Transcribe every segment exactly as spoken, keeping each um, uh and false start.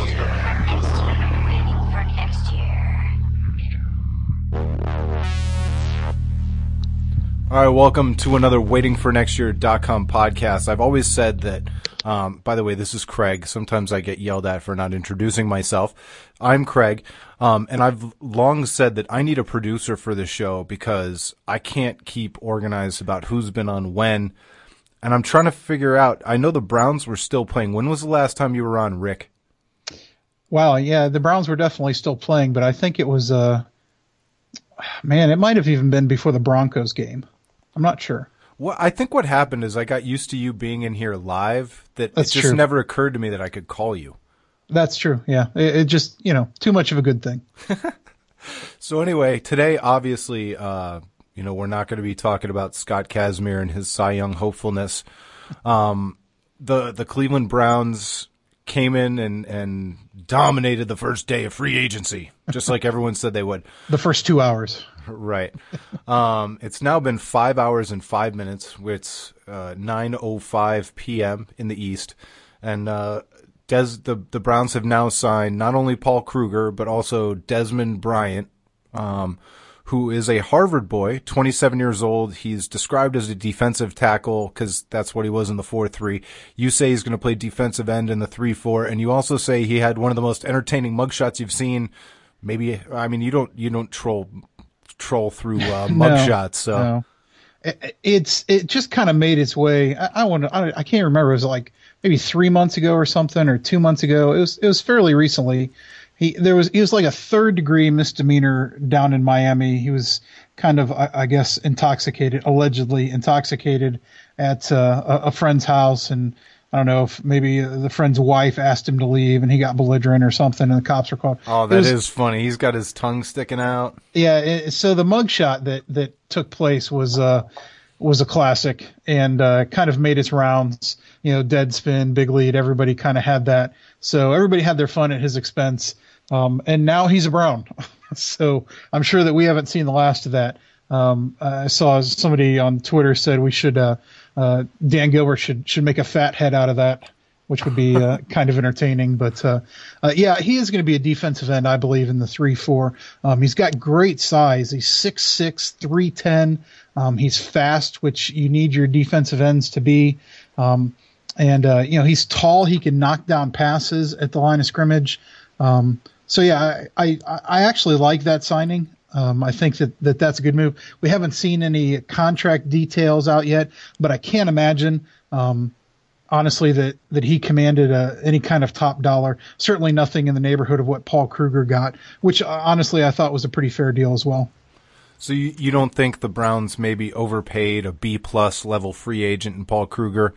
All right, welcome to another waiting for next year dot com podcast. I've always said that, um, by the way, this is Craig. Sometimes I get yelled at for not introducing myself. I'm Craig, um, and I've long said that I need a producer for the show because I can't keep organized about who's been on when, and I'm trying to figure out, I know the Browns were still playing. When was the last time you were on, Rick? Wow, yeah, the Browns were definitely still playing, but I think it was, uh, man, it might have even been before the Broncos game. I'm not sure. Well, I think what happened is I got used to you being in here live, that That's it just true. never occurred to me that I could call you. That's true, yeah. It, it just, you know, too much of a good thing. So anyway, today, obviously, uh, you know, we're not going to be talking about Scott Kazmir and his Cy Young hopefulness. Um, the the Cleveland Browns came in and, and dominated the first day of free agency, just like everyone said they would. The first two hours. Right. Um, it's now been five hours and five minutes. It's uh, nine oh five p.m. in the East. And uh, Des, the, the Browns have now signed not only Paul Kruger, but also Desmond Bryant, um, who is a Harvard boy, twenty-seven years old. He's described as a defensive tackle because that's what he was in the four three. You say he's going to play defensive end in the three four, and you also say he had one of the most entertaining mugshots you've seen. Maybe, I mean, you don't you don't troll troll through uh, mugshots, so no. It, it's it just kind of made its way. I, I want to. I, I can't remember. It was like maybe three months ago or something, or two months ago. It was it was fairly recently. He there was he was like a third degree misdemeanor down in Miami. He was kind of I, I guess intoxicated, allegedly intoxicated at uh, a, a friend's house, and I don't know if maybe the friend's wife asked him to leave and he got belligerent or something, and the cops were called. Oh, that was, is funny. He's got his tongue sticking out. Yeah. It, so the mugshot that, that took place was, uh, was a classic and, uh, kind of made its rounds, you know, Deadspin, Big Lead, everybody kind of had that. So everybody had their fun at his expense. Um, and now he's a Brown. So I'm sure that we haven't seen the last of that. Um, I saw somebody on Twitter said we should, uh, uh, Dan Gilbert should, should make a fat head out of that, which would be, uh, kind of entertaining. But, uh, uh, yeah, he is going to be a defensive end, I believe, in the three four. Um, he's got great size. He's six six, three ten. Um, he's fast, which you need your defensive ends to be. Um, and, uh, you know, he's tall. He can knock down passes at the line of scrimmage. Um, so yeah, I, I, I actually like that signing. Um, I think that, that that's a good move. We haven't seen any contract details out yet, but I can't imagine, um, honestly, that, that he commanded uh, any kind of top dollar. Certainly nothing in the neighborhood of what Paul Kruger got, which uh, honestly I thought was a pretty fair deal as well. So you, you don't think the Browns maybe overpaid a B-plus level free agent in Paul Kruger?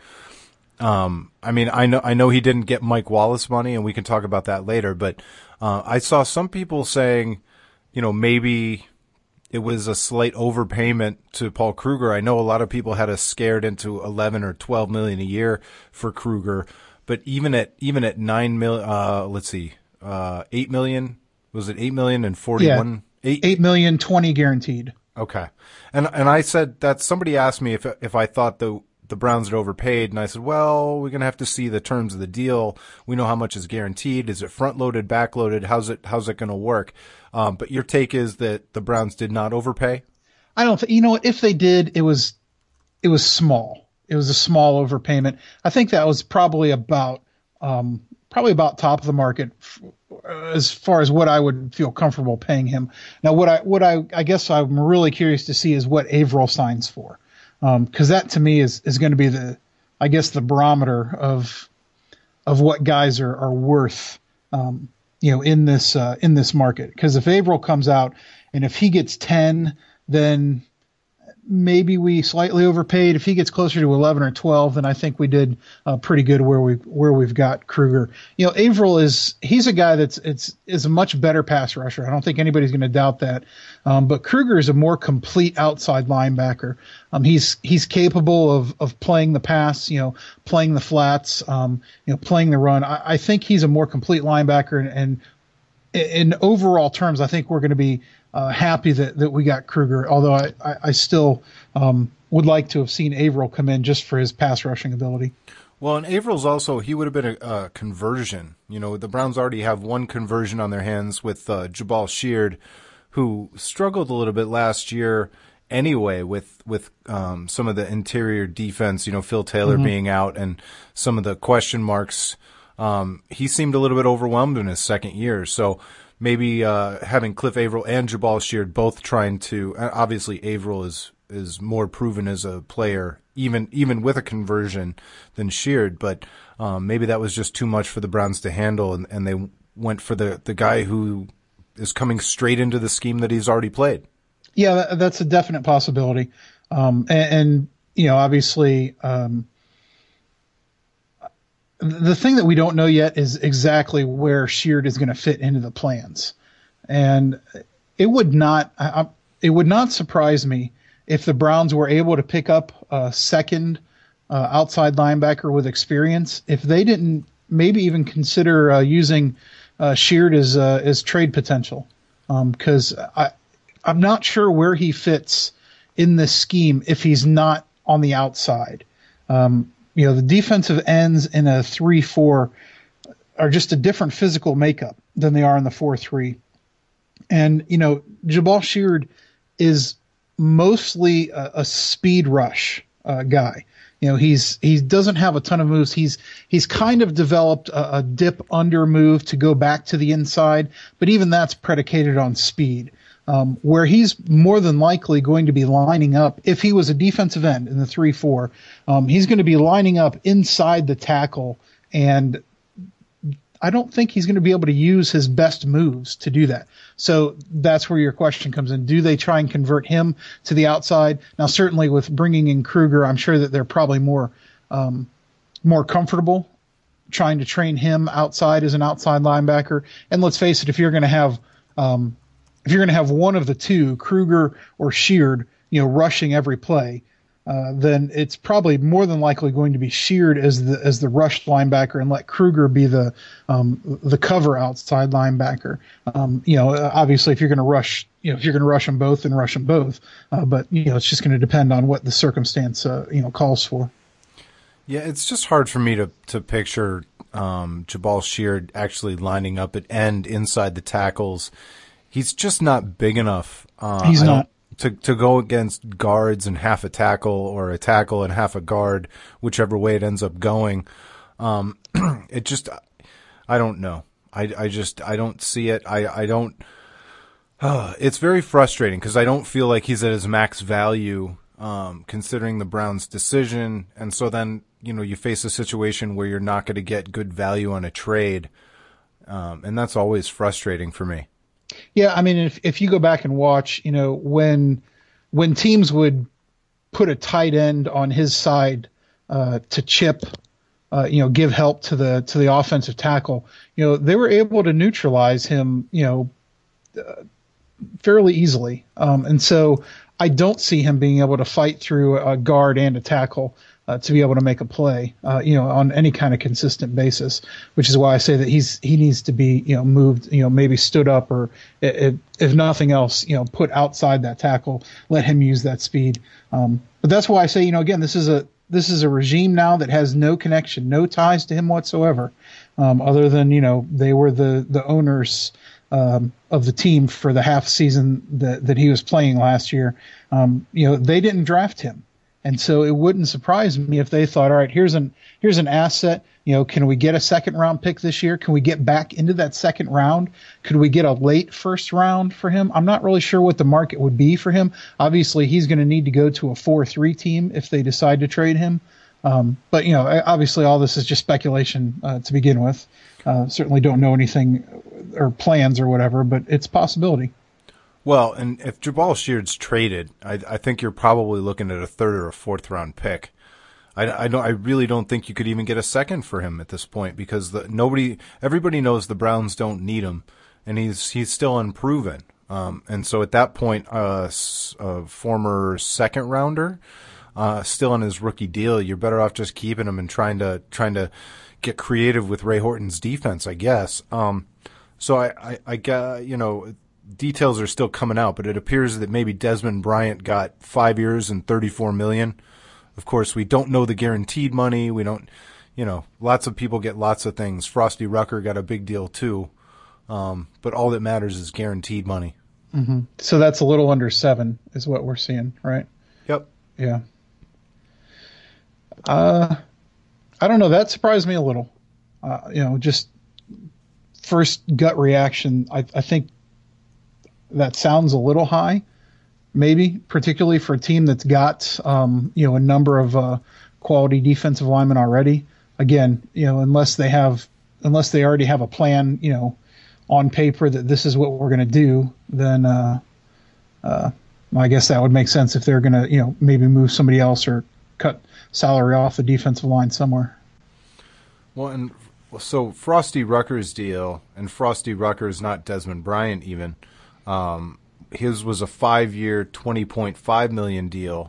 Um, I mean, I know I know he didn't get Mike Wallace money, and we can talk about that later, but uh, I saw some people saying, you know, maybe it was a slight overpayment to Paul Kruger. I know a lot of people had us scared into eleven or twelve million a year for Kruger, but even at even at nine mil, uh, let's see, uh, eight million, was it eight million and forty-one? Yeah, eight, eight million twenty guaranteed. Okay, and and I said that somebody asked me if if I thought the the Browns had overpaid, and I said, well, we're gonna have to see the terms of the deal. We know how much is guaranteed. Is it front loaded, back loaded? How's it how's it gonna work? Um, but your take is that the Browns did not overpay? I don't think, you know, if they did, it was, it was small. It was a small overpayment. I think that was probably about, um, probably about top of the market f- as far as what I would feel comfortable paying him. Now, what I, what I, I guess I'm really curious to see is what Averill signs for. Um, cause that to me is, is going to be the, I guess the barometer of, of what guys are, are worth, um, you know, in this, uh, in this market. Because if Averill comes out and if he gets ten, then maybe we slightly overpaid. If he gets closer to eleven or twelve, then I think we did uh, pretty good where we where we've got Kruger. You know, Averill is he's a guy that's it's is a much better pass rusher. I don't think anybody's going to doubt that. Um, but Kruger is a more complete outside linebacker. Um, he's he's capable of of playing the pass, you know, playing the flats, um, you know, playing the run. I, I think he's a more complete linebacker, and, and in overall terms, I think we're going to be uh, happy that, that we got Kruger, although I, I, I still um, would like to have seen Averill come in just for his pass rushing ability. Well, and Avril's also, he would have been a, a conversion. You know, the Browns already have one conversion on their hands with uh, Jabal Sheard, who struggled a little bit last year anyway with with um, some of the interior defense, you know, Phil Taylor mm-hmm. being out and some of the question marks. Um, he seemed a little bit overwhelmed in his second year. So maybe uh, having Cliff Avril and Jabal Sheard both trying to, obviously Avril is is more proven as a player, even even with a conversion, than Sheard. But um, maybe that was just too much for the Browns to handle, and, and they went for the, the guy who is coming straight into the scheme that he's already played. Yeah, that, that's a definite possibility. Um, and, and, you know, obviously, um, the thing that we don't know yet is exactly where Sheard is going to fit into the plans. And it would not, I, it would not surprise me if the Browns were able to pick up a second uh, outside linebacker with experience, if they didn't maybe even consider uh, using uh, Sheard as uh, as trade potential, because um, I. I'm not sure where he fits in this scheme if he's not on the outside. Um, you know, the defensive ends in a three four are just a different physical makeup than they are in the four three. And, you know, Jabal Sheard is mostly a, a speed rush uh, guy. You know, he's he doesn't have a ton of moves. He's he's kind of developed a, a dip under move to go back to the inside, but even that's predicated on speed. Um, where he's more than likely going to be lining up, if he was a defensive end in the three four, um, he's going to be lining up inside the tackle, and I don't think he's going to be able to use his best moves to do that. So that's where your question comes in. Do they try and convert him to the outside? Now, certainly with bringing in Kruger, I'm sure that they're probably more um, more comfortable trying to train him outside as an outside linebacker. And let's face it, if you're going to have um, if you're going to have one of the two, Kruger or Sheard, you know, rushing every play, uh, then it's probably more than likely going to be Sheard as the as the rush linebacker and let Kruger be the um, the cover outside linebacker. Um, you know, obviously, if you're going to rush, you know, if you're going to rush them both, then rush them both. Uh, but you know, it's just going to depend on what the circumstance uh, you know calls for. Yeah, it's just hard for me to to picture um, Jabal Sheard actually lining up at end inside the tackles. He's just not big enough. Uh, He's not. To, to go against guards and half a tackle or a tackle and half a guard, whichever way it ends up going. Um, it just, I don't know. I, I just, I don't see it. I, I don't, uh, it's very frustrating because I don't feel like he's at his max value, um, considering the Browns' decision. And so then, you know, you face a situation where you're not going to get good value on a trade. Um, and that's always frustrating for me. Yeah, I mean, if if you go back and watch, you know, when when teams would put a tight end on his side uh, to chip, uh, you know, give help to the to the offensive tackle, you know, they were able to neutralize him, you know, uh, fairly easily. Um, and so I don't see him being able to fight through a guard and a tackle Uh, to be able to make a play, uh, you know, on any kind of consistent basis, which is why I say that he's he needs to be, you know, moved, you know, maybe stood up or, if, if nothing else, you know, put outside that tackle, let him use that speed. Um, but that's why I say, you know, again, this is a this is a regime now that has no connection, no ties to him whatsoever, um, other than, you know, they were the the owners um, of the team for the half season that that he was playing last year. Um, you know, they didn't draft him. And so it wouldn't surprise me if they thought, all right, here's an here's an asset. You know, can we get a second round pick this year? Can we get back into that second round? Could we get a late first round for him? I'm not really sure what the market would be for him. Obviously, he's going to need to go to a four three team if they decide to trade him. Um, but, you know, obviously all this is just speculation uh, to begin with. Uh, certainly don't know anything or plans or whatever, but it's a possibility. Well, and if Jabal Sheard's traded, I, I think you're probably looking at a third or a fourth round pick. I, I don't. I really don't think you could even get a second for him at this point because the, nobody, everybody knows the Browns don't need him, and he's he's still unproven. Um, and so at that point, uh, a former second rounder, uh, still on his rookie deal, you're better off just keeping him and trying to trying to get creative with Ray Horton's defense, I guess. Um, so I, I, I get, you know. Details are still coming out, but it appears that maybe Desmond Bryant got five years and thirty-four million dollars. Of course, we don't know the guaranteed money. We don't, you know, lots of people get lots of things. Frosty Rucker got a big deal too, um, but all that matters is guaranteed money. Mm-hmm. So that's a little under seven is what we're seeing, right? Yep. Yeah. Uh, I don't know. That surprised me a little. Uh, you know, just first gut reaction. I, I think that sounds a little high, maybe, particularly for a team that's got, um, you know, a number of uh, quality defensive linemen already. Again, you know, unless they have, unless they already have a plan, you know, on paper that this is what we're going to do, then uh, uh, I guess that would make sense if they're going to, you know, maybe move somebody else or cut salary off the defensive line somewhere. Well, and so Frosty Rucker's deal, and Frosty Rucker is not Desmond Bryant even. Um, his was a five-year, twenty point five million dollars deal.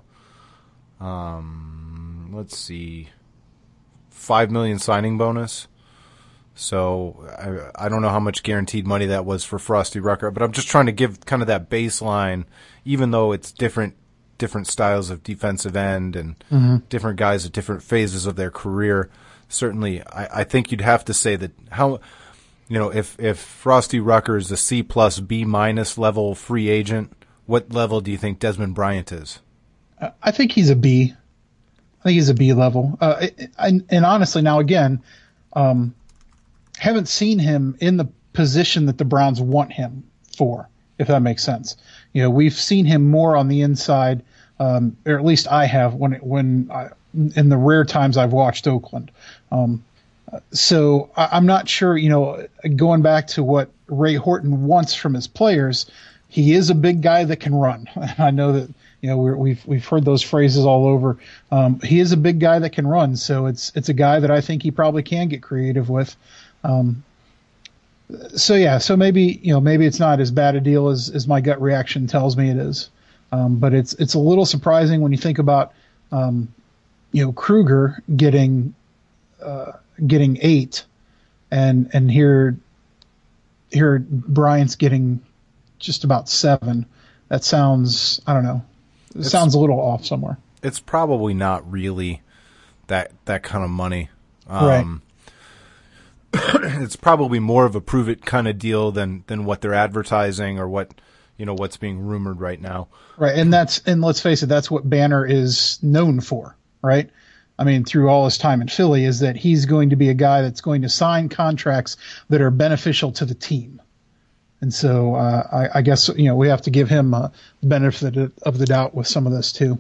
Um, let's see, five million dollars signing bonus. So I, I don't know how much guaranteed money that was for Frosty Rucker, but I'm just trying to give kind of that baseline, even though it's different different styles of defensive end and mm-hmm. different guys at different phases of their career. Certainly, I, I think you'd have to say that how, you know, if, if Frosty Rucker is a C plus B minus level free agent, what level do you think Desmond Bryant is? I think he's a B. I think he's a B level. Uh, and, and honestly, now again, um, haven't seen him in the position that the Browns want him for, if that makes sense. You know, we've seen him more on the inside, um, or at least I have when it, when I, in the rare times I've watched Oakland. Um, so I, I'm not sure, you know, going back to what Ray Horton wants from his players, he is a big guy that can run. I know that, you know, we're, we've we've heard those phrases all over. Um, he is a big guy that can run, so it's it's a guy that I think he probably can get creative with. Um, so yeah, so maybe, you know, maybe it's not as bad a deal as, as my gut reaction tells me it is. Um, but it's, it's a little surprising when you think about, um, you know, Kruger getting, uh, getting eight and, and here, here Bryant's getting just about seven. That sounds, I don't know. It it's, sounds a little off somewhere. It's probably not really that, that kind of money. Um, right. It's probably more of a prove it kind of deal than, than what they're advertising or what, you know, what's being rumored right now. Right. And that's, and let's face it, that's what Banner is known for, right? I mean, through all his time in Philly, is that he's going to be a guy that's going to sign contracts that are beneficial to the team. And so uh, I, I guess, you know, we have to give him a benefit of the doubt with some of this too.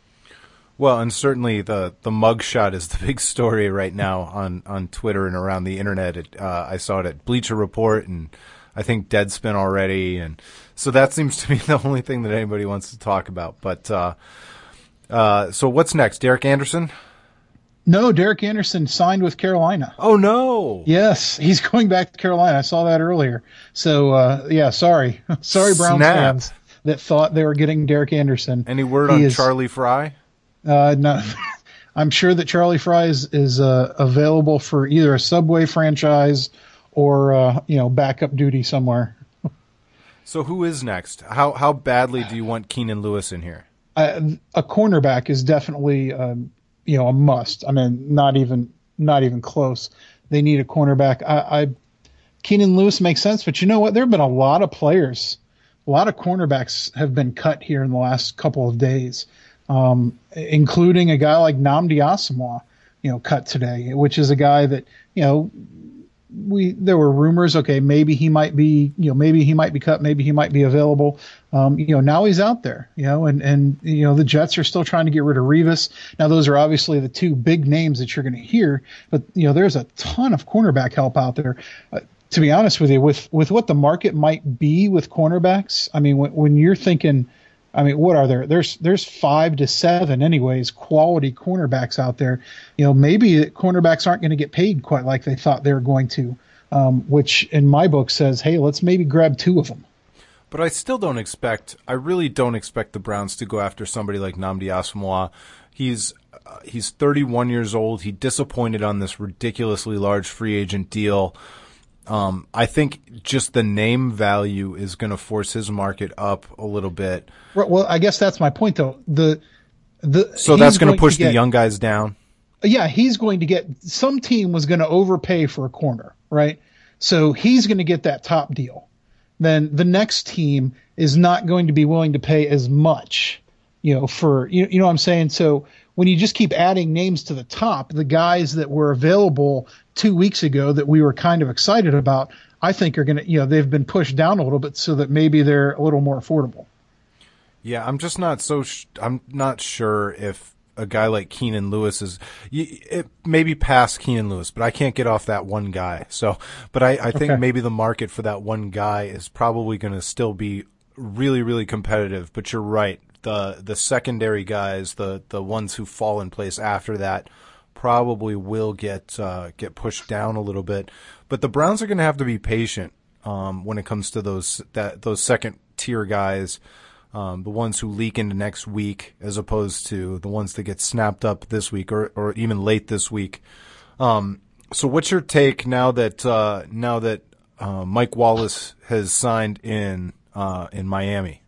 Well, and certainly the, the mugshot is the big story right now on, on Twitter and around the internet. It, uh, I saw it at Bleacher Report and I think Deadspin already. And so that seems to be the only thing that anybody wants to talk about. But uh, uh, so what's next? Derek Anderson? No, Derek Anderson signed with Carolina. Oh, no. Yes, he's going back to Carolina. I saw that earlier. So, uh, yeah, sorry. sorry, Browns Snap. fans that thought they were getting Derek Anderson. Any word he on is, Charlie Fry? Uh, no, I'm sure that Charlie Fry is, is uh, available for either a Subway franchise or uh, you know, backup duty somewhere. So who is next? How how badly do you want Keenan Lewis in here? Uh, a cornerback is definitely um, you know, a must. I mean, not even not even close. They need a cornerback. I, I Keenan Lewis makes sense, but you know what? There have been a lot of players, a lot of cornerbacks have been cut here in the last couple of days. Um, including a guy like Nnamdi Asomugha, you know, cut today, which is a guy that, you know, we, there were rumors, okay, maybe he might be, you know, maybe he might be cut, maybe he might be available. Um, you know, now he's out there, you know, and, and, you know, the Jets are still trying to get rid of Revis. Now, those are obviously the two big names that you're going to hear, but, you know, there's a ton of cornerback help out there. Uh, to be honest with you, with, with what the market might be with cornerbacks, I mean, when, when you're thinking, I mean, what are there? There's there's five to seven, anyways, quality cornerbacks out there. You know, maybe cornerbacks aren't going to get paid quite like they thought they were going to, um, which in my book says, hey, let's maybe grab two of them. But I still don't expect, I really don't expect the Browns to go after somebody like Nnamdi Asomugha. He's uh, he's thirty-one years old. He disappointed on this ridiculously large free agent deal. Um, I think just the name value is going to force his market up a little bit. Well, I guess that's my point, though. The the so that's going to push the young guys down. Yeah, he's going to get, some team was going to overpay for a corner, right? So he's going to get that top deal. Then the next team is not going to be willing to pay as much, you know, for, you, you know what I'm saying? So when you just keep adding names to the top, the guys that were available two weeks ago that we were kind of excited about, I think are going to, you know, they've been pushed down a little bit so that maybe they're a little more affordable. Yeah, I'm just not so, sh- I'm not sure if a guy like Keenan Lewis is, it maybe past Keenan Lewis, but I can't get off that one guy. So, but I, I think Okay. maybe the market for that one guy is probably going to still be really, really competitive. But you're right. The, the secondary guys, the, the ones who fall in place after that probably will get, uh, get pushed down a little bit. But the Browns are going to have to be patient, um, when it comes to those, that, those second tier guys. Um, the ones who leak into next week as opposed to the ones that get snapped up this week or, or even late this week. Um, so what's your take now that uh, now that uh, Mike Wallace has signed in uh, in Miami?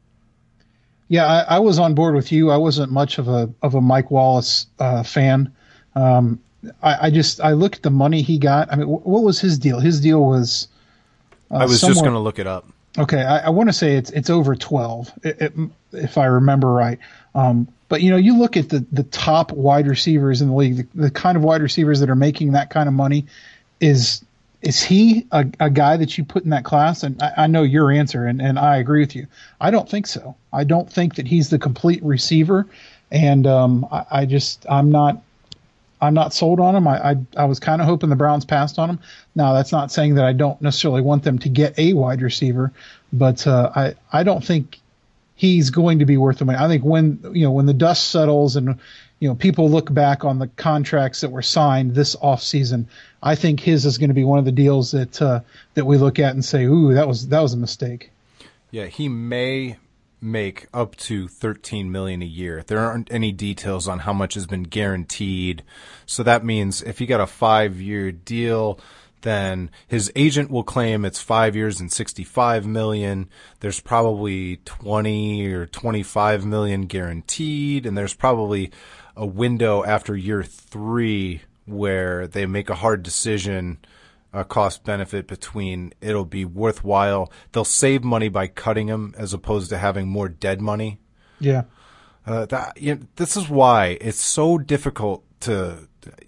Yeah, I, I was on board with you. I wasn't much of a of a Mike Wallace uh, fan. Um, I, I just I looked at the money he got. I mean, w- what was his deal? His deal was. Uh, I was somewhere, just going to look it up. Okay, I, I want to say it's it's over twelve, it, it, if I remember right. Um, but you know, you look at the, the top wide receivers in the league, the, the kind of wide receivers that are making that kind of money. Is is he a, a guy that you put in that class? And I, I know your answer, and, and I agree with you. I don't think so. I don't think that he's the complete receiver, and um, I, I just I'm not. I'm not sold on him. I I, I was kind of hoping the Browns passed on him. Now, that's not saying that I don't necessarily want them to get a wide receiver, but uh, I I don't think he's going to be worth the money. I think when you know when the dust settles and you know people look back on the contracts that were signed this offseason, I think his is going to be one of the deals that uh, that we look at and say, ooh, that was that was a mistake. Yeah, he may make up to thirteen million dollars a year. There aren't any details on how much has been guaranteed. So that means if you got a five-year deal, then his agent will claim it's five years and sixty-five million dollars. There's probably twenty or twenty-five million dollars guaranteed, and there's probably a window after year three where they make a hard decision, a cost benefit between it'll be worthwhile. They'll save money by cutting him as opposed to having more dead money. Yeah. Uh, that you know, this is why it's so difficult to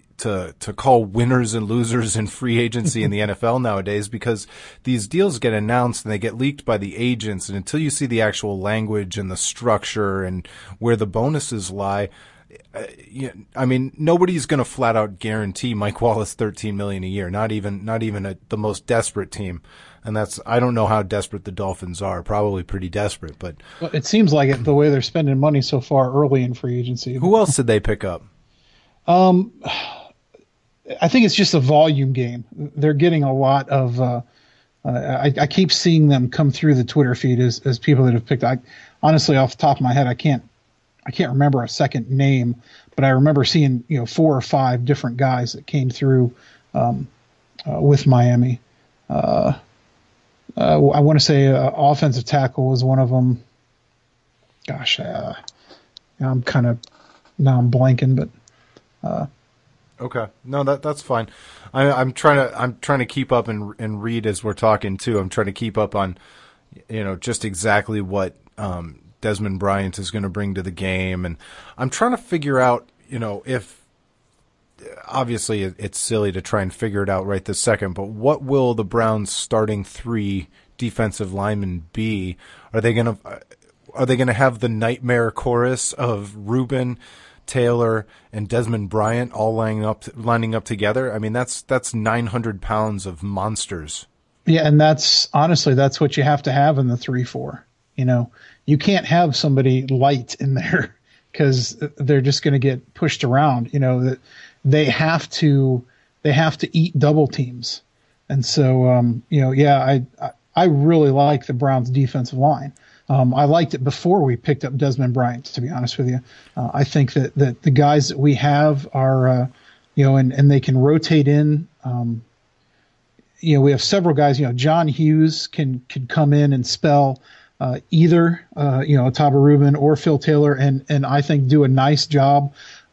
to to call winners and losers in free agency in the N F L nowadays, because these deals get announced and they get leaked by the agents, and until you see the actual language and the structure and where the bonuses lie, Uh, yeah, I mean, nobody's going to flat out guarantee Mike Wallace thirteen million dollars a year. Not even, not even a, the most desperate team. And that's, I don't know how desperate the Dolphins are. Probably pretty desperate, but Well, it seems like it the way they're spending money so far early in free agency. who else did they pick up? Um, I think it's just a volume game. They're getting a lot of. Uh, uh, I, I keep seeing them come through the Twitter feed as as people that have picked. I honestly, off the top of my head, I can't. I can't remember a second name, but I remember seeing you know four or five different guys that came through um, uh, with Miami. Uh, uh, I want to say uh, offensive tackle was one of them. Gosh, uh, I'm kind of now I'm blanking, but uh, okay, no, that that's fine. I, I'm trying to I'm trying to keep up and and read as we're talking too. I'm trying to keep up on, you know, just exactly what um, Desmond Bryant is going to bring to the game, and I'm trying to figure out, you know, if obviously it's silly to try and figure it out right this second, but what will the Browns' starting three defensive linemen be? Are they going to are they going to have the nightmare chorus of Reuben, Taylor, and Desmond Bryant all lining up lining up together? I mean, that's that's nine hundred pounds of monsters. Yeah, and that's honestly that's what you have to have in the three four. You know, you can't have somebody light in there because they're just going to get pushed around. You know that they have to they have to eat double teams, and so um, you know, yeah, I I really like the Browns' defensive line. Um, I liked it before we picked up Desmond Bryant. To be honest with you, uh, I think that that the guys that we have are uh, you know, and and they can rotate in. Um, you know, we have several guys. You know, John Hughes can can come in and spell. Uh, either, uh, you know, Taba Rubin or Phil Taylor, and, and I think do a nice job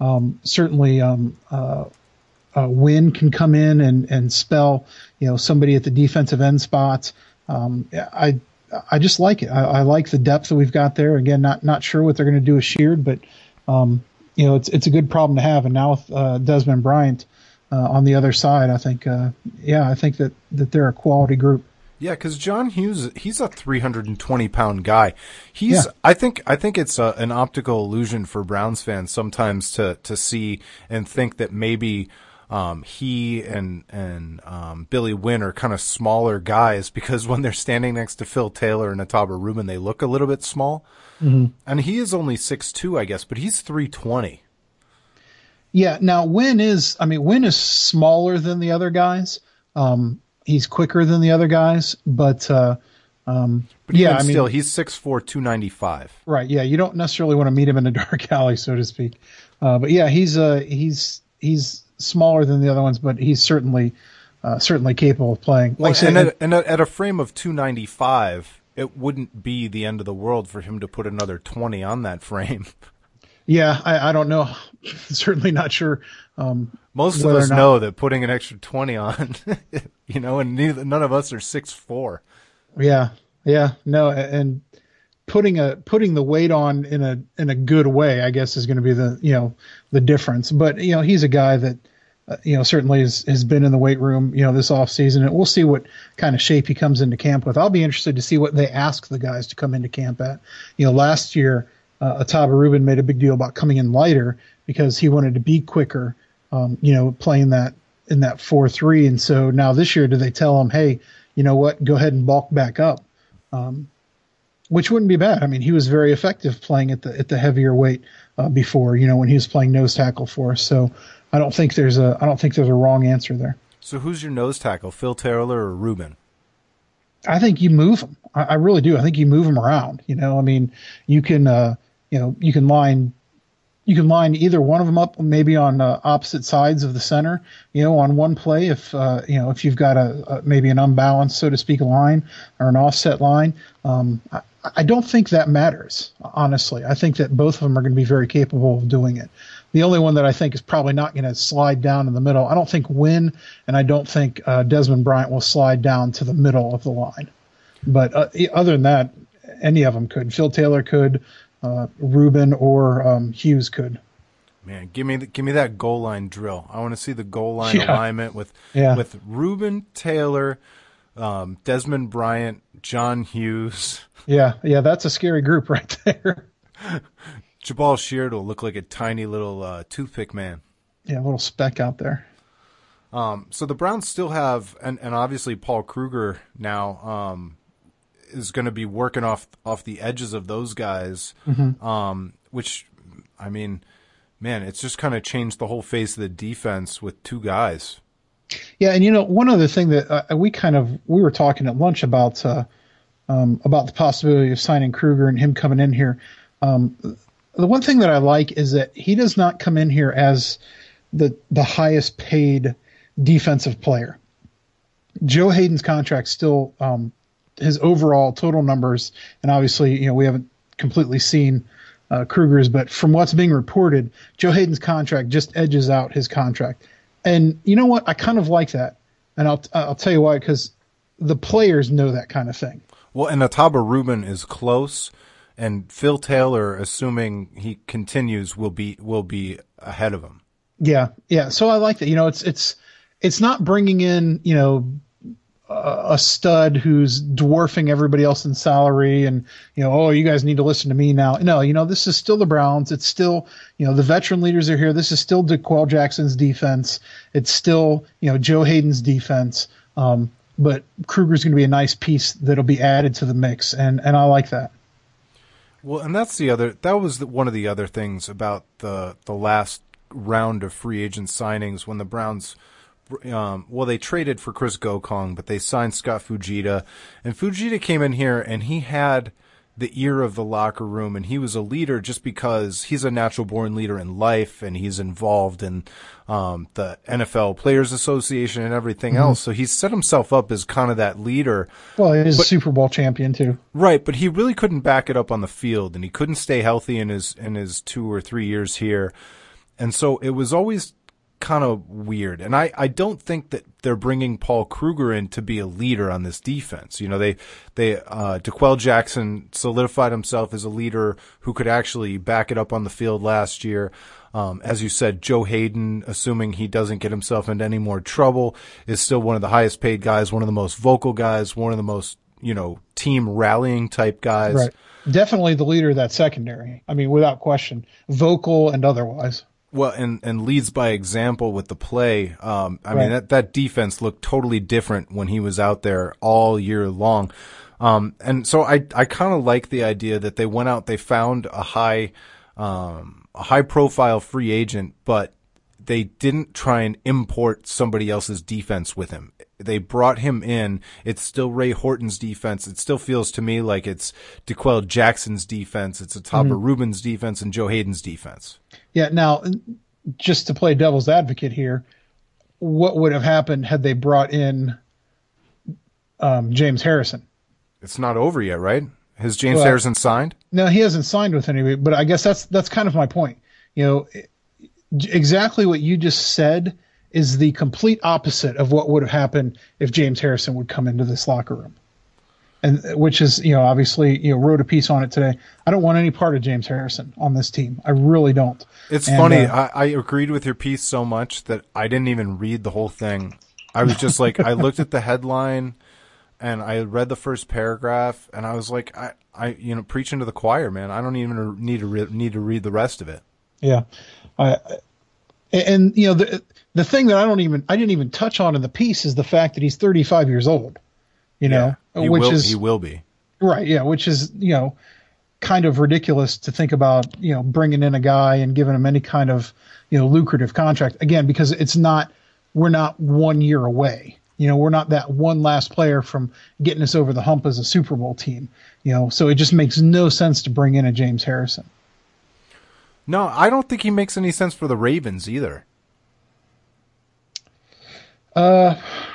Um, certainly, um, uh, uh, Wynn can come in and, and spell, you know, somebody at the defensive end spots. Um, I I just like it. I, I like the depth that we've got there. Again, not not sure what they're going to do with Sheard, but um, you know, it's it's a good problem to have. And now with uh, Desmond Bryant uh, on the other side, I think, uh, yeah, I think that, that they're a quality group. Yeah, because John Hughes, he's a three hundred twenty pound guy. He's, Yeah. I think, I think it's a, an optical illusion for Browns fans sometimes to to see and think that maybe um, he and and um, Billy Wynn are kind of smaller guys, because when they're standing next to Phil Taylor and Ataba Rubin, they look a little bit small. Mm-hmm. And he is only six two, I guess, but he's three twenty. Yeah. Now, Wynn is, I mean, Wynn is smaller than the other guys. Um, he's quicker than the other guys, but, uh, um, but yeah, even I mean, still, he's six four, two ninety-five. Right. Yeah. You don't necessarily want to meet him in a dark alley, so to speak. Uh, but yeah, he's, uh, he's, he's smaller than the other ones, but he's certainly, uh, certainly capable of playing. Well, like say, and, at, and at a frame of two ninety-five, it wouldn't be the end of the world for him to put another twenty on that frame. Yeah, I, I don't know. Certainly not sure. Um, Most of us know that putting an extra twenty on, you know, and neither, none of us are six four. Yeah, yeah, no, and putting a putting the weight on in a in a good way, I guess, is going to be the you know the difference. But you know, he's a guy that uh, you know certainly has, has been in the weight room, you know, this off season, and we'll see what kind of shape he comes into camp with. I'll be interested to see what they ask the guys to come into camp at. You know, last year, Uh, Ataba Rubin made a big deal about coming in lighter because he wanted to be quicker, um, you know, playing that in that four three. And so now this year, do they tell him, hey, you know what, go ahead and bulk back up, um, which wouldn't be bad. I mean, he was very effective playing at the at the heavier weight uh, before, you know, when he was playing nose tackle for us. So I don't think there's a I don't think there's a wrong answer there. So who's your nose tackle, Phil Taylor or Rubin? I think you move them. I, I really do. I think you move them around. You know, I mean, you can. Uh, You know, you can line, you can line either one of them up, maybe on uh, opposite sides of the center. You know, on one play, if uh, you know, if you've got a, a maybe an unbalanced, so to speak, line or an offset line. Um, I, I don't think that matters, honestly. I think that both of them are going to be very capable of doing it. The only one that I think is probably not going to slide down in the middle, I don't think Wynn, and I don't think uh, Desmond Bryant will slide down to the middle of the line. But uh, other than that, any of them could. Phil Taylor could. Uh, Rubin or um, Hughes could. Man, give me the, give me that goal line drill. I want to see the goal line yeah. alignment with yeah. with Rubin, Taylor, um, Desmond Bryant, John Hughes. Yeah, yeah, that's a scary group right there. Jabal Sheard will look like a tiny little uh, toothpick man. Yeah, a little speck out there. Um, so the Browns still have, and, and obviously Paul Kruger now um, is going to be working off off the edges of those guys, mm-hmm. um, which, I mean, man, it's just kind of changed the whole face of the defense with two guys. Yeah, and you know, one other thing that uh, we kind of we were talking at lunch about uh, um, about the possibility of signing Kruger and him coming in here. Um, the one thing that I like is that he does not come in here as the the highest paid defensive player. Joe Hayden's contract still um, his overall total numbers, and obviously, you know, we haven't completely seen uh, Kruger's, but from what's being reported, Joe Hayden's contract just edges out his contract. And you know what? I kind of like that, and I'll I'll tell you why. Because the players know that kind of thing. Well, and Ataba Rubin is close, and Phil Taylor, assuming he continues, will be will be ahead of him. Yeah, yeah. So I like that. You know, it's it's it's not bringing in, you know, a stud who's dwarfing everybody else in salary and, you know, oh, you guys need to listen to me now. No, you know, this is still the Browns. It's still, you know, the veteran leaders are here. This is still DeQuell Jackson's defense. It's still, you know, Joe Hayden's defense. Um, but Kruger's going to be a nice piece that'll be added to the mix. And, and I like that. Well, and that's the other, that was the, one of the other things about the, the last round of free agent signings when the Browns, Um, well, they traded for Chris Gokong, but they signed Scott Fujita. And Fujita came in here, and he had the ear of the locker room, and he was a leader just because he's a natural-born leader in life, and he's involved in um, the N F L Players Association and everything mm-hmm. else. So he's set himself up as kind of that leader. Well, he is but, a Super Bowl champion, too. Right, but he really couldn't back it up on the field, and he couldn't stay healthy in his in his two or three years here. and so it was always kind of weird. And I, I don't think that they're bringing Paul Kruger in to be a leader on this defense. You know, they, they, uh, DeQuell Jackson solidified himself as a leader who could actually back it up on the field last year. Um, as you said, Joe Hayden, assuming he doesn't get himself into any more trouble, is still one of the highest paid guys, one of the most vocal guys, one of the most, you know, team rallying type guys. Right. Definitely the leader of that secondary. I mean, without question, vocal and otherwise. Well, and, and leads by example with the play. Um, I Right. mean, that, that defense looked totally different when he was out there all year long. Um, and so I, I kind of like the idea that they went out, they found a high, um, a high profile free agent, but they didn't try and import somebody else's defense with him. They brought him in. It's still Ray Horton's defense. It still feels to me like it's DeQuell Jackson's defense. It's Ataba mm-hmm. Rubin's defense and Joe Hayden's defense. Yeah. Now, just to play devil's advocate here, what would have happened had they brought in um, James Harrison? It's not over yet, right? Has James well, Harrison signed? No, he hasn't signed with anybody, but I guess that's that's kind of my point. You know, exactly what you just said is the complete opposite of what would have happened if James Harrison would come into this locker room. And which is, you know, obviously, you know, wrote a piece on it today. I don't want any part of James Harrison on this team. I really don't. It's and, funny. Uh, I, I agreed with your piece so much that I didn't even read the whole thing. I was just like, I looked at the headline and I read the first paragraph and I was like, I, I, you know, preaching to the choir, man. I don't even need to re- need to read the rest of it. Yeah. I, and, you know, the, the thing that I don't even, I didn't even touch on in the piece is the fact that he's thirty-five years old, you know, yeah, he which will, is, he will be. Right. Yeah. Which is, you know, kind of ridiculous to think about, you know, bringing in a guy and giving him any kind of, you know, lucrative contract again, because it's not, we're not one year away. You know, we're not that one last player from getting us over the hump as a Super Bowl team, you know, so it just makes no sense to bring in a James Harrison. No, I don't think he makes any sense for the Ravens either. Uh,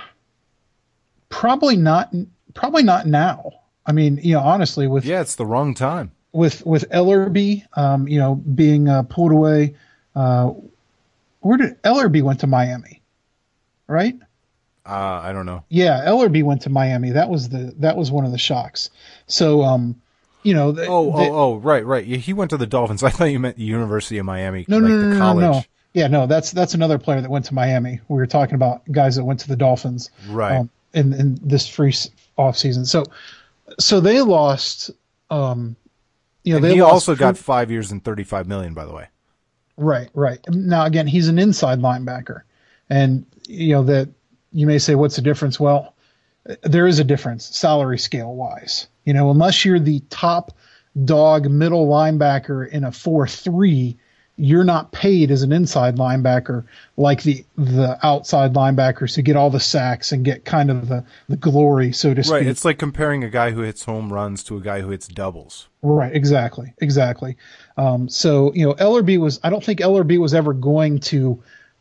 probably not. Probably not now. I mean, you know, honestly, with yeah, it's the wrong time. With with Ellerby, um, you know, being uh, pulled away. Uh, where did Ellerby went to Miami, right? Uh, I don't know. Yeah, Ellerby went to Miami. That was the that was one of the shocks. So, um, you know. The, oh, the, oh, oh, right, right. He went to the Dolphins. I thought you meant the University of Miami. No, like no, no, the no, college. no, no. Yeah, no, that's that's another player that went to Miami. We were talking about guys that went to the Dolphins, right? Um, in in this free off season. So, so they lost. Um, you know, and they he lost also for, got five years and thirty-five million. By the way. Right, right. Now again, he's an inside linebacker, and you know that you may say, "What's the difference?" Well, there is a difference, salary scale wise. You know, unless you're the top dog middle linebacker in a four three. You're not paid as an inside linebacker like the the outside linebackers who get all the sacks and get kind of the, the glory, so to speak. Right. It's like comparing a guy who hits home runs to a guy who hits doubles. Right. Exactly. Exactly. Um, so, you know, Ellerby was, I don't think Ellerby was ever going to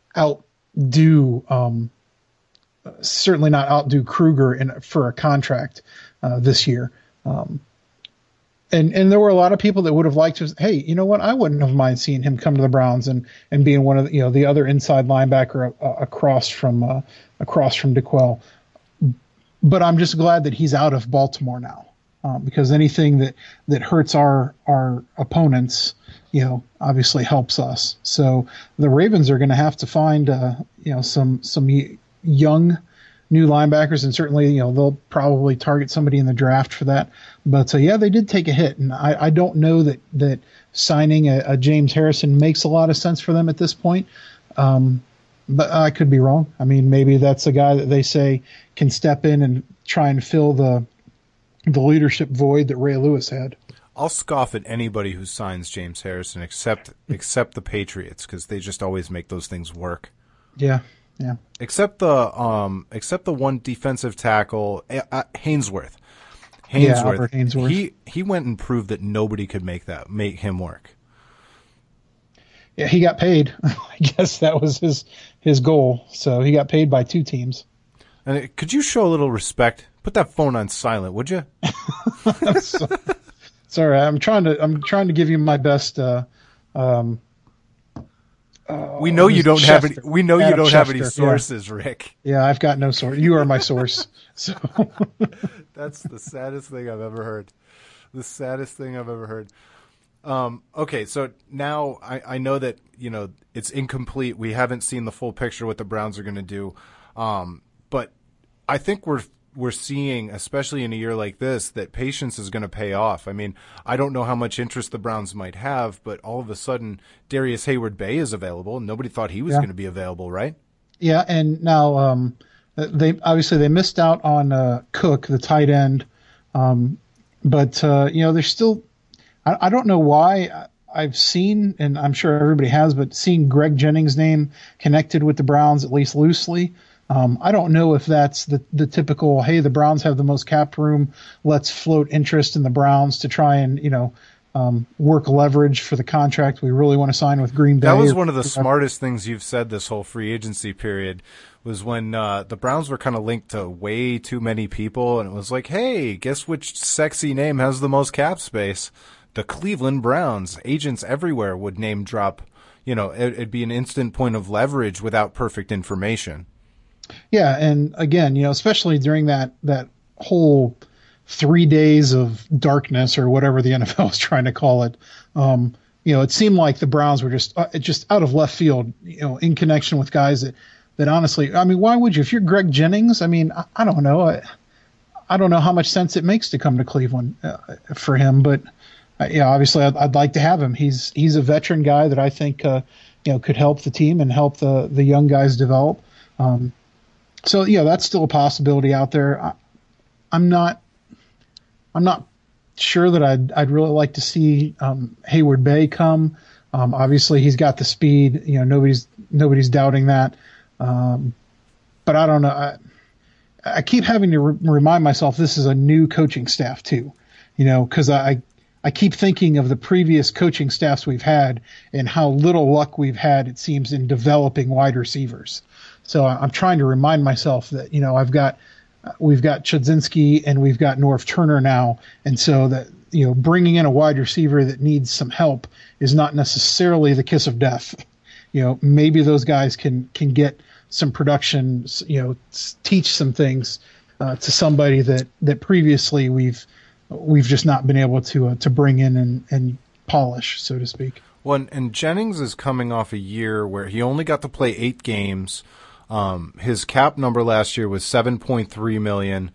outdo, um, certainly not outdo Kruger in, for a contract uh, this year. Um, And and there were a lot of people that would have liked to, hey, you know what? I wouldn't have mind seeing him come to the Browns and, and being one of the, you know, the other inside linebacker uh, across from uh, across from DeQuell. But I'm just glad that he's out of Baltimore now, uh, because anything that, that hurts our our opponents, you know, obviously helps us. So the Ravens are going to have to find uh, you know some some young new linebackers, and certainly, you know, they'll probably target somebody in the draft for that. But uh, yeah, they did take a hit, and I, I don't know that that signing a, a James Harrison makes a lot of sense for them at this point. Um, but I could be wrong. I mean, maybe that's a guy that they say can step in and try and fill the the leadership void that Ray Lewis had. I'll scoff at anybody who signs James Harrison, except except the Patriots, because they just always make those things work. Yeah. Yeah. Except the um, except the one defensive tackle, uh, Hainsworth. Hainsworth. Yeah, Albert Hainsworth. He he went and proved that nobody could make that make him work. Yeah, he got paid. I guess that was his his goal. So he got paid by two teams. And it, could you show a little respect? Put that phone on silent, would you? Sorry, I'm trying to I'm trying to give you my best uh, um, Oh, we know you don't Schefter. have any. We know Adam you don't Schefter, have any yeah. sources, Rick. Yeah, I've got no source. You are my source. So That's the saddest thing I've ever heard. The saddest thing I've ever heard. Um, okay, so now I, I know that, you know, it's incomplete. We haven't seen the full picture what the Browns are going to do. Um, but I think we're we're seeing, especially in a year like this, that patience is going to pay off. I mean, I don't know how much interest the Browns might have, but all of a sudden Darius Hayward-Bay is available. Nobody thought he was Yeah. going to be available, right? yeah, and now um, they obviously they missed out on uh, Cook, the tight end, um, but uh, you know they're still. I, I don't know why. I've seen, and I'm sure everybody has, but seen Greg Jennings' name connected with the Browns, at least loosely. Um, I don't know if that's the, the typical, hey, the Browns have the most cap room, let's float interest in the Browns to try and, you know, um, work leverage for the contract we really want to sign with Green Bay. That was one of the smartest things you've said this whole free agency period, was when uh, the Browns were kind of linked to way too many people, and it was like, hey, guess which sexy name has the most cap space? The Cleveland Browns. Agents everywhere would name drop. You know, it, it'd be an instant point of leverage without perfect information. Yeah, and again, you know, especially during that that whole three days of darkness or whatever the N F L is trying to call it, um, you know, it seemed like the Browns were just uh, just out of left field, you know, in connection with guys that, that honestly, I mean, why would you? If you're Greg Jennings, I mean, I, I don't know. I, I don't know how much sense it makes to come to Cleveland uh, for him, but uh, yeah, obviously I'd, I'd like to have him. He's he's a veteran guy that I think uh, you know could help the team and help the the young guys develop. Um, So yeah, that's still a possibility out there. I, I'm not, I'm not sure that I'd I'd really like to see um, Hayward-Bay come. Um, obviously, he's got the speed. You know, nobody's nobody's doubting that. Um, but I don't know. I, I keep having to re- remind myself this is a new coaching staff too. You know, because I I keep thinking of the previous coaching staffs we've had and how little luck we've had, it seems, in developing wide receivers. So I'm trying to remind myself that, you know, I've got, we've got Chudzinski and we've got Norv Turner now. And so that, you know, bringing in a wide receiver that needs some help is not necessarily the kiss of death. You know, maybe those guys can, can get some production, you know, teach some things uh, to somebody that, that previously we've, we've just not been able to, uh, to bring in and, and polish, so to speak. Well, and, and Jennings is coming off a year where he only got to play eight games. Um, his cap number last year was seven point three million.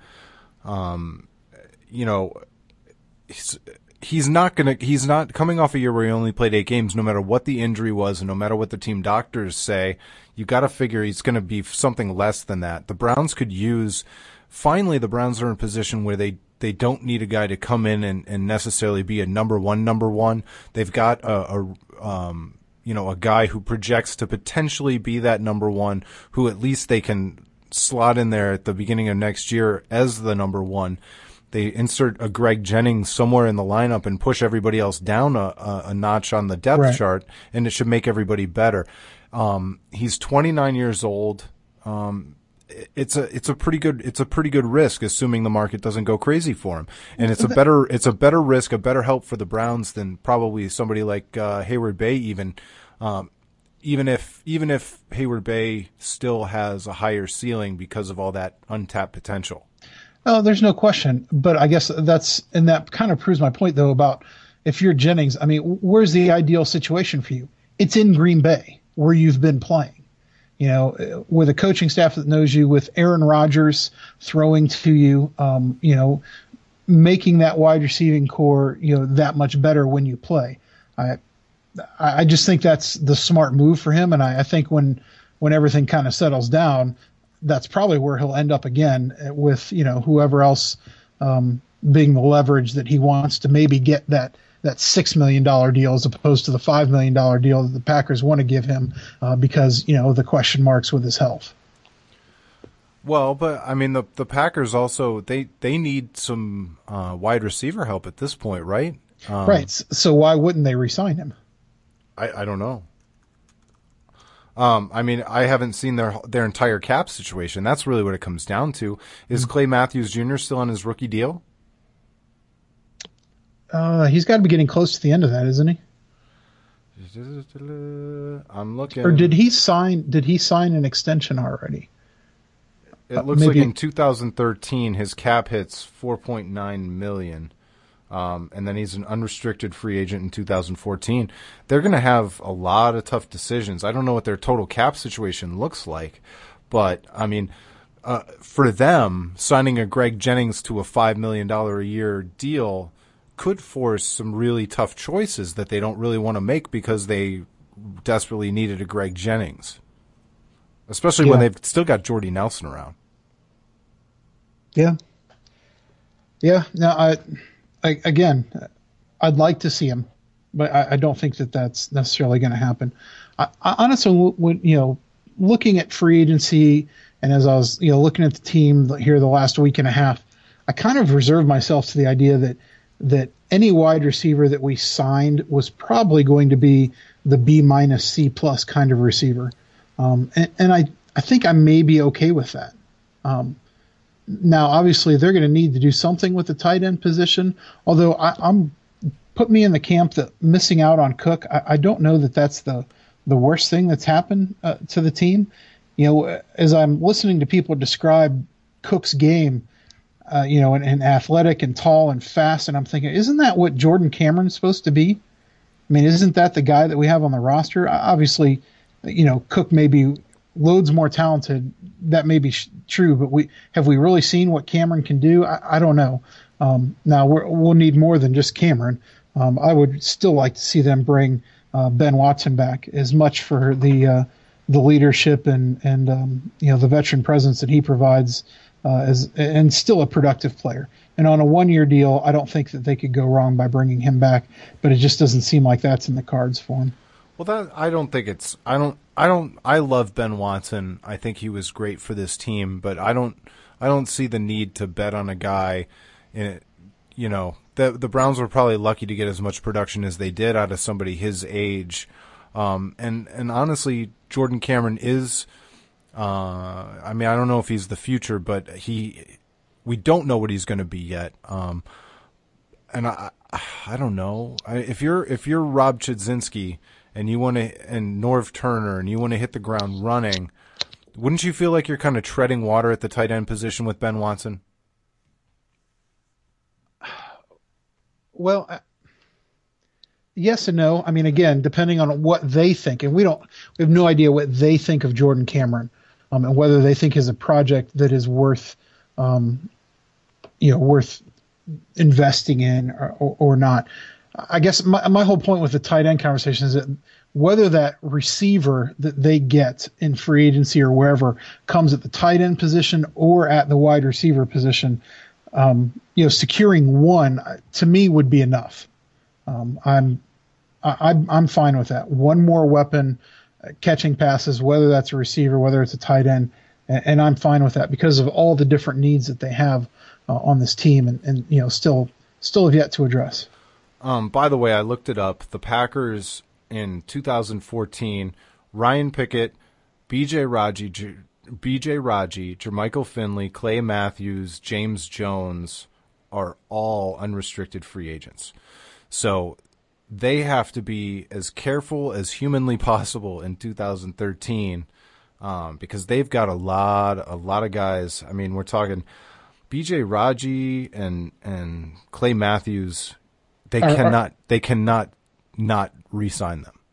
Um, you know, he's, he's not gonna, he's not coming off a year where he only played eight games, no matter what the injury was and no matter what the team doctors say. You got to figure he's going to be something less than that. The Browns could use, finally the Browns are in a position where they, they don't need a guy to come in and, and necessarily be a number one, number one. They've got a, a um, you know, a guy who projects to potentially be that number one, who at least they can slot in there at the beginning of next year as the number one. They insert a Greg Jennings somewhere in the lineup and push everybody else down a, a, a notch on the depth Right. chart, and it should make everybody better. Um, he's twenty-nine years old. Um, it's a it's a pretty good it's a pretty good risk, assuming the market doesn't go crazy for him, and it's a better it's a better risk, a better help for the Browns than probably somebody like uh, Hayward-Bay even. Um, even if even if Hayward-Bay still has a higher ceiling because of all that untapped potential. Oh, there's no question. But I guess that's, and that kind of proves my point though about if you're Jennings, I mean, where's the ideal situation for you? It's in Green Bay where you've been playing. You know, with a coaching staff that knows you, with Aaron Rodgers throwing to you, um, you know, making that wide receiving core, you know, that much better when you play. I, I just think that's the smart move for him. And I, I think when, when everything kind of settles down, that's probably where he'll end up again with, you know, whoever else, um, being the leverage that he wants to maybe get that, that six million dollars deal as opposed to the five million dollars deal that the Packers want to give him uh, because, you know, the question marks with his health. Well, but I mean, the the Packers also, they, they need some uh, wide receiver help at this point, right? Um, right. So why wouldn't they re-sign him? I, I don't know. Um, I mean, I haven't seen their their entire cap situation. That's really what it comes down to. Is Clay Matthews Junior still on his rookie deal? Uh, he's got to be getting close to the end of that, isn't he? I'm looking. Or did he sign? Did he sign an extension already? It looks uh, like in two thousand thirteen his cap hits four point nine million, um, and then he's an unrestricted free agent in two thousand fourteen. They're going to have a lot of tough decisions. I don't know what their total cap situation looks like, but I mean, uh, for them, signing a Greg Jennings to a five million dollar a year deal could force some really tough choices that they don't really want to make because they desperately needed a Greg Jennings, especially yeah. when they've still got Jordy Nelson around. Yeah. Yeah. No, I, I, again, I'd like to see him, but I, I don't think that that's necessarily going to happen. I, I honestly, when, you know, looking at free agency and as I was, you know, looking at the team here the last week and a half, I kind of reserved myself to the idea that, that any wide receiver that we signed was probably going to be the B minus C plus kind of receiver. Um, and, and I, I think I may be okay with that. Um, Now, obviously, they're going to need to do something with the tight end position. Although I, I'm put me in the camp that missing out on Cook, I, I don't know that that's the the worst thing that's happened uh, to the team. You know, as I'm listening to people describe Cook's game, uh, you know, and, and athletic and tall and fast, and I'm thinking, isn't that what Jordan Cameron's supposed to be? I mean, isn't that the guy that we have on the roster? Obviously, you know, Cook may be loads more talented. That may be sh- true, but we have we really seen what Cameron can do? I, I don't know. Um, now we're, we'll need more than just Cameron. Um, I would still like to see them bring uh, Ben Watson back, as much for the uh, the leadership and and um, you know the veteran presence that he provides, uh, as and still a productive player. And on a one year deal, I don't think that they could go wrong by bringing him back. But it just doesn't seem like that's in the cards for him. Well, that I don't think it's I don't I don't I love Ben Watson. I think he was great for this team, but I don't I don't see the need to bet on a guy in it. You know, the the Browns were probably lucky to get as much production as they did out of somebody his age. Um, and and honestly, Jordan Cameron is uh, I mean, I don't know if he's the future, but he we don't know what he's going to be yet. Um, and I I don't know. I, if you're if you're Rob Chudzinski and you want to, and Norv Turner, and you want to hit the ground running, wouldn't you feel like you're kind of treading water at the tight end position with Ben Watson? Well, uh, yes and no. I mean, again, depending on what they think, and we don't, we have no idea what they think of Jordan Cameron, um, and whether they think is a project that is worth, um, you know, worth investing in or, or, or not. I guess my, my whole point with the tight end conversation is that whether that receiver that they get in free agency or wherever comes at the tight end position or at the wide receiver position, um, you know, securing one to me would be enough. Um, I'm, I, I'm fine with that. One more weapon, uh, catching passes, whether that's a receiver, whether it's a tight end, and, and I'm fine with that because of all the different needs that they have uh, on this team, and, and you know, still, still have yet to address. Um, by the way, I looked it up. The Packers in two thousand fourteen, Ryan Pickett, B J Raji, J- B J Raji, Jermichael Finley, Clay Matthews, James Jones are all unrestricted free agents. So they have to be as careful as humanly possible in two thousand thirteen um, because they've got a lot, a lot of guys. I mean, we're talking B J Raji and and Clay Matthews. They uh, cannot. They cannot not re-sign them,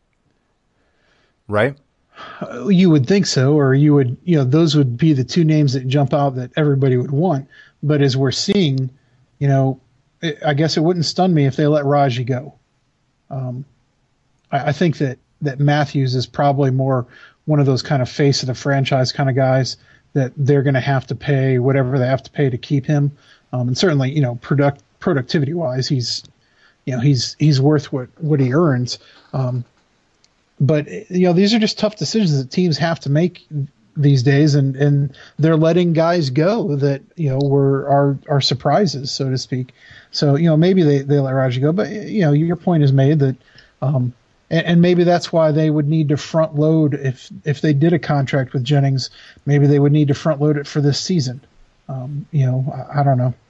right? You would think so, or you would. You know, those would be the two names that jump out that everybody would want. But as we're seeing, you know, it, I guess it wouldn't stun me if they let Raji go. Um, I, I think that that Matthews is probably more one of those kind of face of the franchise kind of guys that they're going to have to pay whatever they have to pay to keep him. Um, and certainly, you know, product productivity wise, he's. You know, he's he's worth what, what he earns. Um, but, you know, these are just tough decisions that teams have to make these days, and, and they're letting guys go that, you know, were are, are surprises, so to speak. So, you know, maybe they, they let Raji go. But, you know, your point is made that um, and, and maybe that's why they would need to front load if, if they did a contract with Jennings, maybe they would need to front load it for this season. Um, you know, I, I don't know.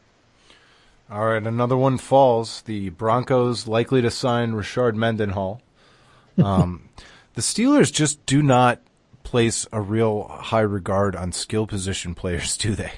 All right, another one falls. The Broncos likely to sign Rashard Mendenhall. Um, the Steelers just do not place a real high regard on skill position players, do they?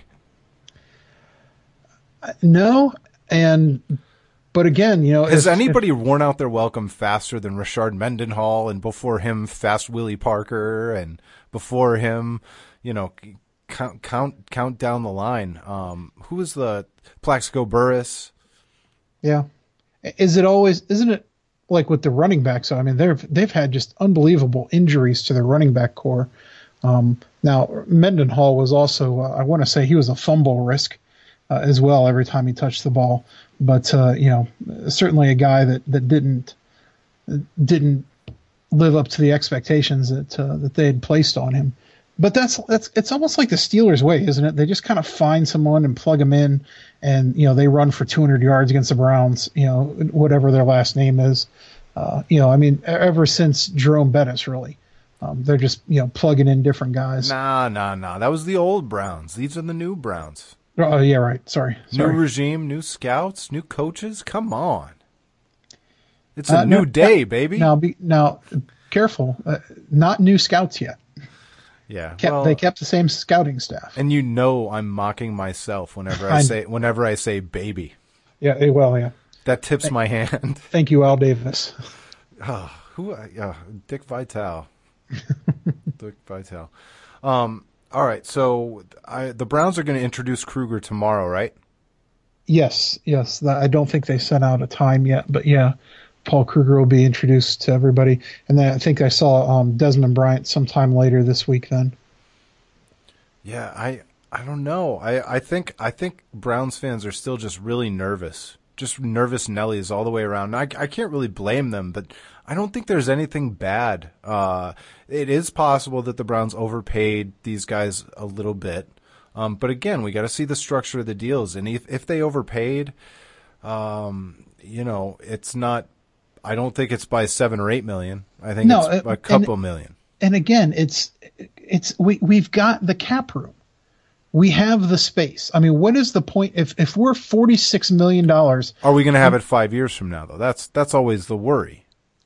No, and but again, you know, has if, anybody if, worn out their welcome faster than Rashard Mendenhall, and before him, Fast Willie Parker, and before him, you know, count count count down the line. Um, who was the Plaxico Burress? Yeah, is it always? Isn't it like with the running backs? So I mean, they've they've had just unbelievable injuries to their running back core. Um, now Mendenhall was also, uh, I want to say, he was a fumble risk. Uh, as well, every time he touched the ball, but uh, you know, certainly a guy that, that didn't didn't live up to the expectations that uh, that they had placed on him. But that's that's it's almost like the Steelers' way, isn't it? They just kind of find someone and plug them in, and you know they run for two hundred yards against the Browns. You know, whatever their last name is. Uh, you know, I mean, ever since Jerome Bettis, really, um, they're just you know plugging in different guys. Nah, nah, nah. That was the old Browns. These are the new Browns. Oh, yeah, right. Sorry. Sorry. New regime, new scouts, new coaches. Come on. It's a Uh, new no, day, now, baby. Now, be, now, careful. Uh, not new scouts yet. Yeah. Kept, well, they kept the same scouting staff. And you know I'm mocking myself whenever I, I say whenever I say baby. Yeah, eh, well, yeah. That tips Thank, my hand. Thank you, Al Davis. Oh, who? Uh, Dick Vitale. Dick Vitale. Um. All right, so I, the Browns are going to introduce Kruger tomorrow, right? Yes, yes. I don't think they sent out a time yet, but yeah, Paul Kruger will be introduced to everybody. And then I think I saw um, Desmond Bryant sometime later this week then. Yeah, I I don't know. I, I think I think Browns fans are still just really nervous. Just nervous Nellies all the way around. I, I can't really blame them, but I don't think there's anything bad. Uh, it is possible that the Browns overpaid these guys a little bit. Um, but again, we got to see the structure of the deals. And if, if they overpaid, um, you know, it's not, I don't think it's by seven or eight million. I think no, it's a couple and, million. And again, it's, it's, we, we've got the cap room. We have the space. I mean, what is the point if, if we're forty-six million dollars? Are we going to have it five years from now though? That's, that's always the worry.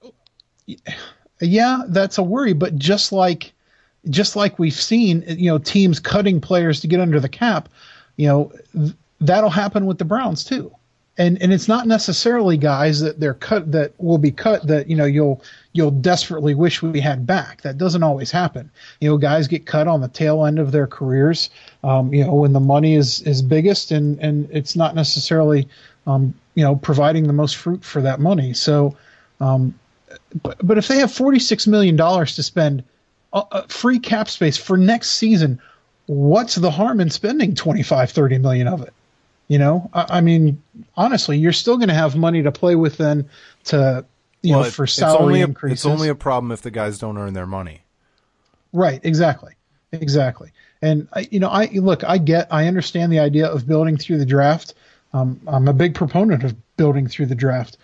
Yeah, that's a worry, but just like just like we've seen, you know, teams cutting players to get under the cap, you know, th- that'll happen with the Browns too. And and it's not necessarily guys that they're cut that will be cut that, you know, you'll you'll desperately wish we had back. That doesn't always happen. You know, guys get cut on the tail end of their careers, um, you know, when the money is is biggest and and it's not necessarily um, you know, providing the most fruit for that money. So um But, but if they have forty-six million dollars to spend uh, uh, free cap space for next season, what's the harm in spending twenty-five, thirty million of it? You know, I, I mean, honestly, you're still going to have money to play with then to, you well, know, for it's salary only a, increases. It's only a problem if the guys don't earn their money. Right. Exactly. Exactly. And I, you know, I look, I get, I understand the idea of building through the draft. Um, I'm a big proponent of building through the draft.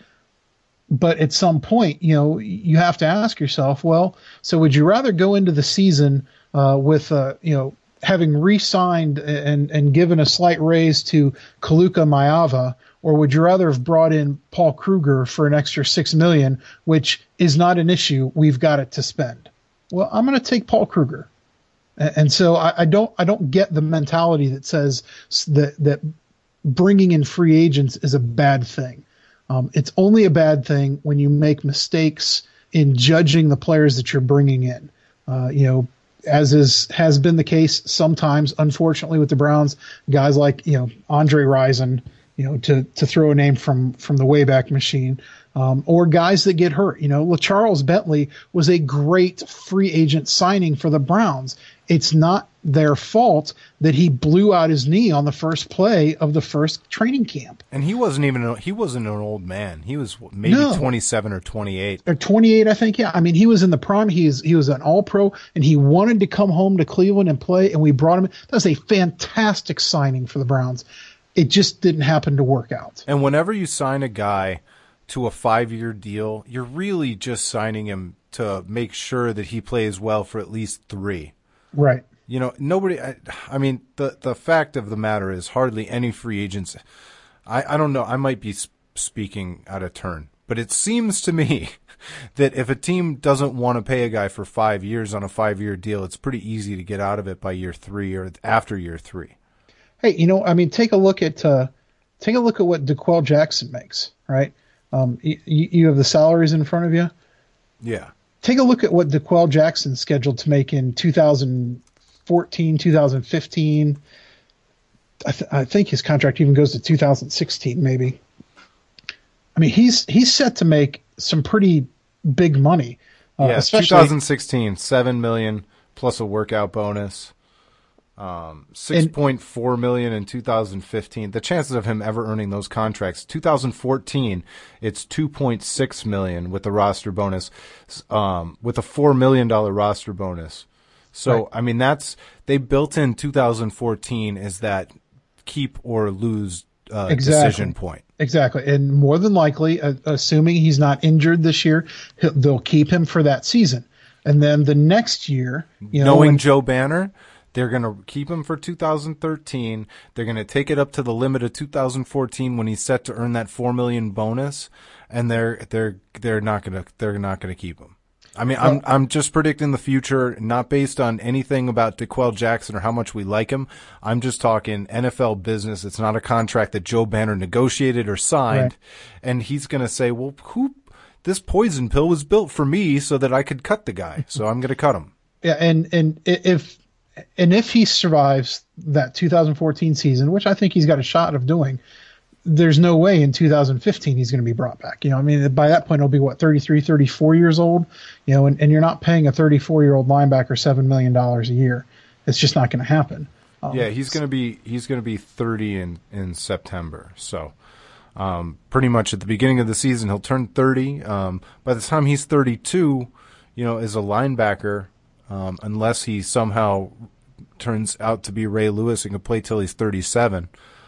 But at some point, you know, you have to ask yourself, well, so would you rather go into the season uh, with, uh, you know, having re-signed and, and given a slight raise to Kaluka Maava, or would you rather have brought in Paul Kruger for an extra six million dollars, which is not an issue? We've got it to spend. Well, I'm going to take Paul Kruger. And so I, I don't I don't get the mentality that says that, that bringing in free agents is a bad thing. Um, it's only a bad thing when you make mistakes in judging the players that you're bringing in. Uh, you know, as is has been the case sometimes, unfortunately, with the Browns, guys like you know Andre Rison, you know, to to throw a name from from the Wayback Machine, um, or guys that get hurt. You know, LaCharles Bentley was a great free agent signing for the Browns. It's not their fault that he blew out his knee on the first play of the first training camp. And he wasn't even a, he wasn't an old man. He was maybe no. twenty-seven or twenty-eight. Or twenty-eight, I think. Yeah, I mean, he was in the prime. He's he was an All-Pro, and he wanted to come home to Cleveland and play. And we brought him. That was a fantastic signing for the Browns. It just didn't happen to work out. And whenever you sign a guy to a five-year deal, you're really just signing him to make sure that he plays well for at least three. Right. You know, nobody, I, I mean, the, the fact of the matter is hardly any free agents. I, I don't know. I might be speaking out of turn, but it seems to me that if a team doesn't want to pay a guy for five years on a five-year deal, it's pretty easy to get out of it by year three or after year three. Hey, you know, I mean, take a look at uh, take a look at what DeQuell Jackson makes, right? Um, you, you have the salaries in front of you. Yeah. Take a look at what DeQuell Jackson's scheduled to make in two thousand fourteen, two thousand fifteen. I, th- I think his contract even goes to two thousand sixteen, maybe. I mean, he's he's set to make some pretty big money. Uh, yeah, especially twenty sixteen, seven million plus a workout bonus. Um, six point four million in two thousand fifteen. The chances of him ever earning those contracts. two thousand fourteen, it's two point six million with the roster bonus, um, with a four million dollar roster bonus. So right. I mean, that's they built in two thousand fourteen as that keep or lose uh, exactly. decision point. Exactly, and more than likely, uh, assuming he's not injured this year, they'll keep him for that season, and then the next year, you know, knowing when, Joe Banner. They're going to keep him for two thousand thirteen. They're going to take it up to the limit of two thousand fourteen when he's set to earn that four million bonus, and they're they're they're not going to they're not going to keep him. I mean, I'm I'm just predicting the future, not based on anything about DeQuell Jackson or how much we like him. I'm just talking N F L business. It's not a contract that Joe Banner negotiated or signed, right. And he's going to say, "Well, who this poison pill was built for me so that I could cut the guy, so I'm going to cut him." Yeah, and and if. And if he survives that two thousand fourteen season, which I think he's got a shot of doing, there's no way in two thousand fifteen he's going to be brought back. You know, I mean, by that point he'll be what, thirty-three, thirty-four years old. You know, and, and you're not paying a thirty-four year old linebacker seven million dollars a year. It's just not going to happen. Um, yeah, he's going to be he's going to be thirty in in September. So, um, pretty much at the beginning of the season he'll turn thirty. Um, by the time he's thirty-two, you know, as a linebacker. Um, unless he somehow turns out to be Ray Lewis and can play till he's thirty-seven.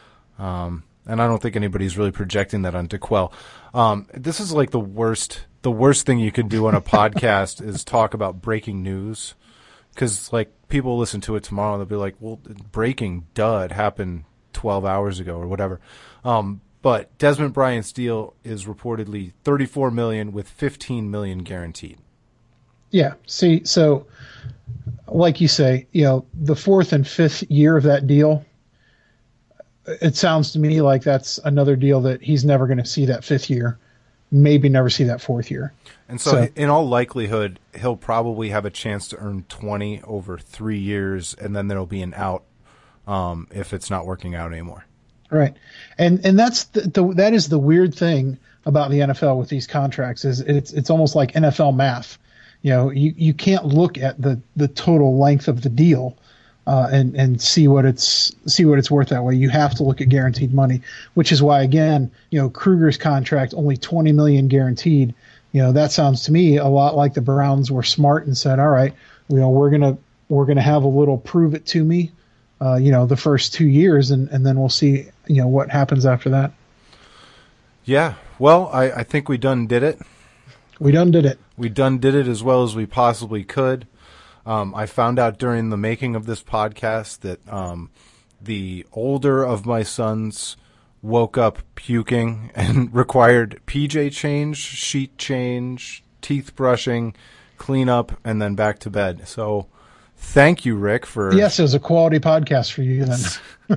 Um, and I don't think anybody's really projecting that on DeQuell. Um, this is like the worst, the worst thing you could do on a podcast is talk about breaking news. Cause like people listen to it tomorrow and they'll be like, well, breaking, duh, it happened twelve hours ago or whatever. Um, but Desmond Bryant's deal is reportedly thirty-four million dollars with fifteen million dollars guaranteed. Yeah. See, so like you say, you know, the fourth and fifth year of that deal, it sounds to me like that's another deal that he's never going to see that fifth year, maybe never see that fourth year. And so, so in all likelihood, he'll probably have a chance to earn twenty over three years, and then there'll be an out um, if it's not working out anymore. Right. And and that's the, the that is the weird thing about the N F L with these contracts is it's it's almost like N F L math. You know, you, you can't look at the, the total length of the deal uh, and and see what it's see what it's worth that way. You have to look at guaranteed money, which is why again, you know, Kruger's contract only twenty million dollars guaranteed. You know, that sounds to me a lot like the Browns were smart and said, all right, you know, we're gonna we're gonna have a little prove it to me, uh, you know, the first two years, and, and then we'll see, you know, what happens after that. Yeah, well, I, I think we done did it. We done did it. We done did it as well as we possibly could. Um, I found out during the making of this podcast that um, the older of my sons woke up puking and required P J change, sheet change, teeth brushing, cleanup, and then back to bed. So thank you, Rick, for... Yes, it was a quality podcast for you then.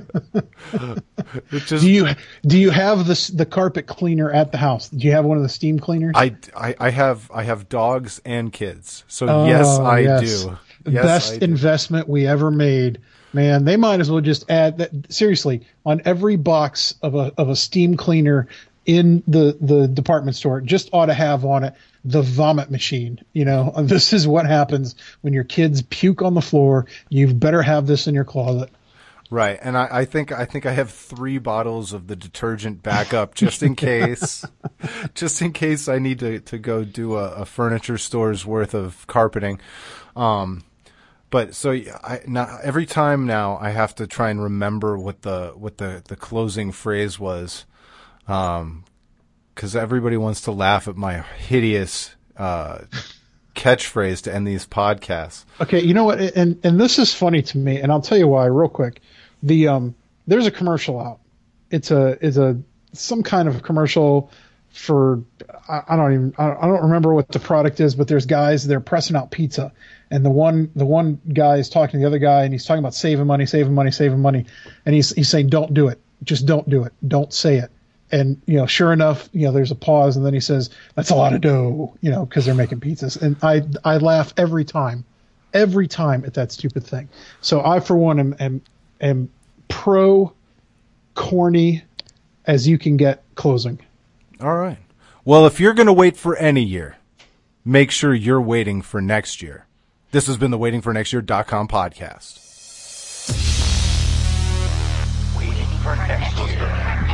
It just, do you do you have the the carpet cleaner at the house? Do you have one of the steam cleaners? I, I, I have I have dogs and kids, so oh, yes, I yes. do. The yes, best I do. investment we ever made. Man, they might as well just add that. Seriously, on every box of a of a steam cleaner in the the department store, just ought to have on it the vomit machine. You know, this is what happens when your kids puke on the floor. You better have this in your closet. Right, and I, I think I think I have three bottles of the detergent backup just in case, just in case I need to, to go do a, a furniture store's worth of carpeting. Um, but so I now every time now I have to try and remember what the what the, the closing phrase was, um, because everybody wants to laugh at my hideous uh, catchphrase to end these podcasts. Okay, you know what, and and this is funny to me, and I'll tell you why real quick. The um, there's a commercial out. It's a is a some kind of commercial for I, I don't even I don't remember what the product is, but there's guys they're pressing out pizza, and the one the one guy is talking to the other guy, and he's talking about saving money, saving money, saving money, and he's he's saying don't do it, just don't do it, don't say it. And, you know, sure enough, you know, there's a pause, and then he says, that's a lot of dough, you know, because they're making pizzas. And I I laugh every time, every time at that stupid thing. So I, for one, am am, am pro corny as you can get closing. All right. Well, if you're going to wait for any year, make sure you're waiting for next year. This has been the waiting for next year dot com podcast. Waiting for next year.